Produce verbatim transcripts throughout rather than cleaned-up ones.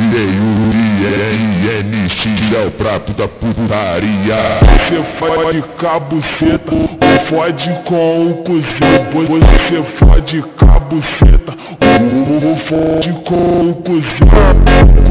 D I N X é o prato da putaria. Você fode cabuceta, ou fode com o cozinho. Você fode cabuceta, ou fode com o cozinho.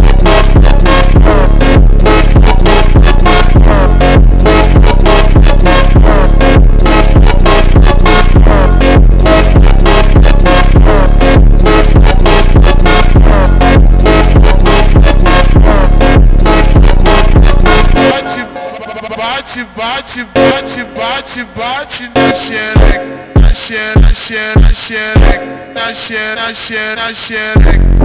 Bate, bate, bate, bate, bate na xereca, na xereca, na xereca, na xereca, na xereca, na xereca.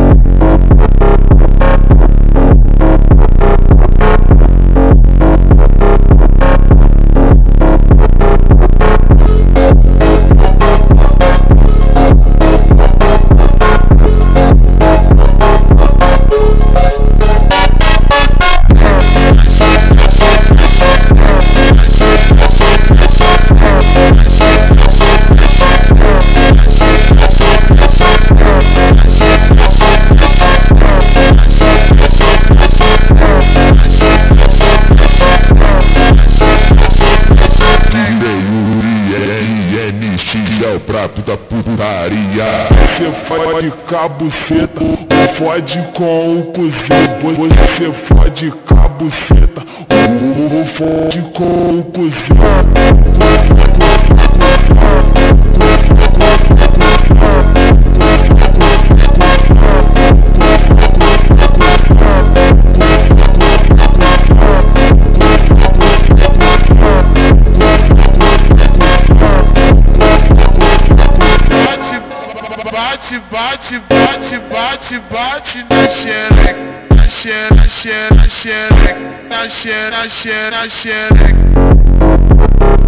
É o prato da putaria. Você fode cabuceta, ou fode com o cozinho. Você fode cabuceta, ou fode com o cozinho. Bate, bate, bate, bate, bate na xereca, na xereca, na xereca, na xereca, na xereca, na xereca, na xereca.